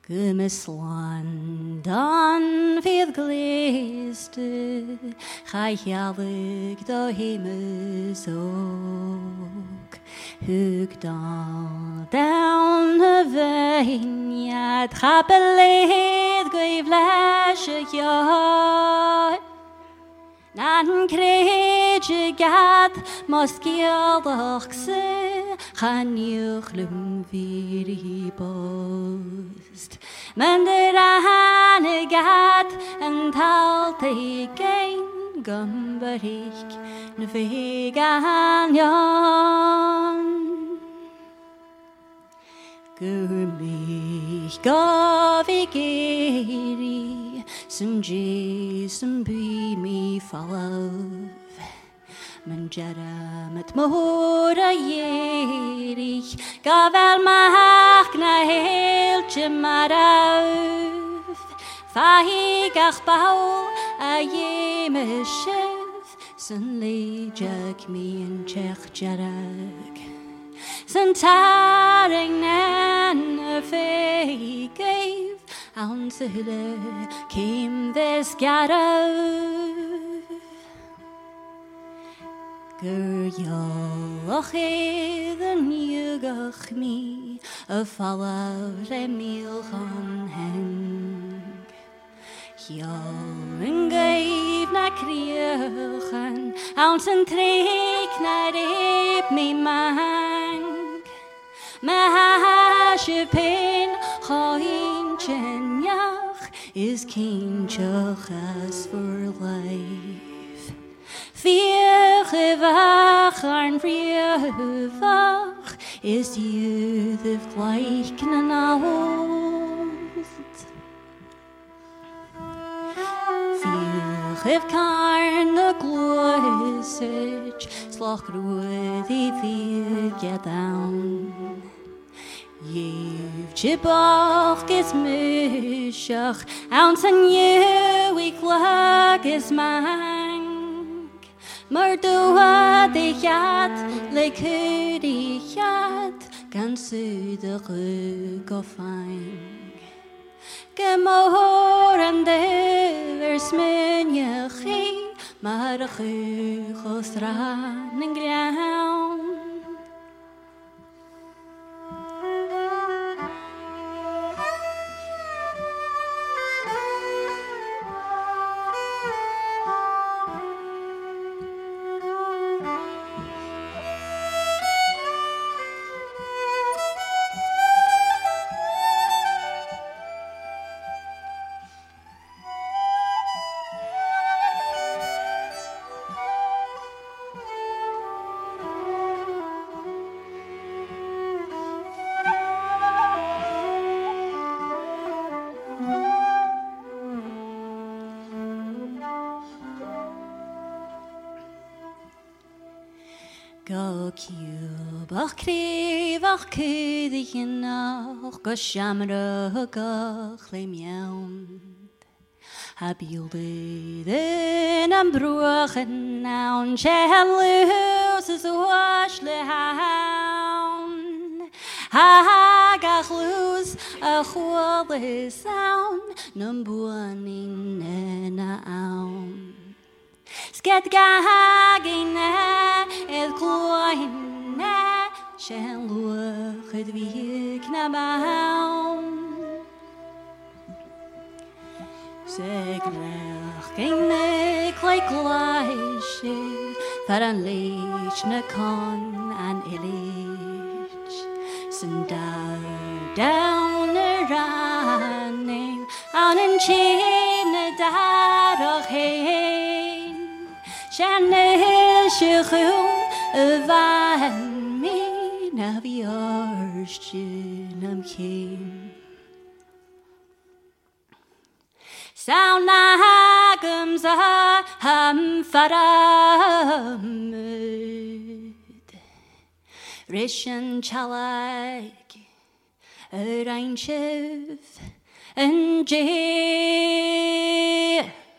Gymyslan dan fydd gleiste, chaichalig do hymysog. Hwg down y feiniad, chapeledd gwyfles y iod. Na'n creid y gad, mos gialdach sy, chaniwch lwm fyr I bost. Mae'n dyr ahan y gad, yn tal te gein, gymbarich, na fe ganion. Gyrmich gof I geri, sy'n sy'n bwy mi falaf. Mae'n jaram at môr a ierich, gafel mach na heiltje maraf. Fahi gach bawl a yeme chef, sy'n leidjag mi yn chech jarag. Sy'n taring nan y fe geif, awn syhle cym ddys garaf. Gyrioch yn iugach mi, y falaf remil chan heng. Hiol yn geif na criochan, awn sy'n trec na rep mi mang. Mahash y pen choin cheniach is kinchach as for life. Fiach evach arn frievach is youth of gleich na naut. Fiach ev karn the glosage slach roed I fyr down. Yev chibach is mushach, ounce and you we clag is mang. Mardua de yat, like hoodie yat, gan su de rug of fang. Gemor and there smenyachi, marchu chosran and ground. Go cubach crifach cydych yn och, go siamrach och le miawn. Ha bildydd yn am brwach yn nawn, sielws ys wash le hawn. Ha gach lws a chwal y sawn, nym buan in a awn. Sked gagina ed gloina, shall look at vik na baun. Seglach geinig like gleische, for an leech na con an illich. Sundar down a running, on in chain na darach hein. Shanne shchum van me na viarstnam kim. Sound nagums a ham faramud. Rishan chalak a rain shiv and jay.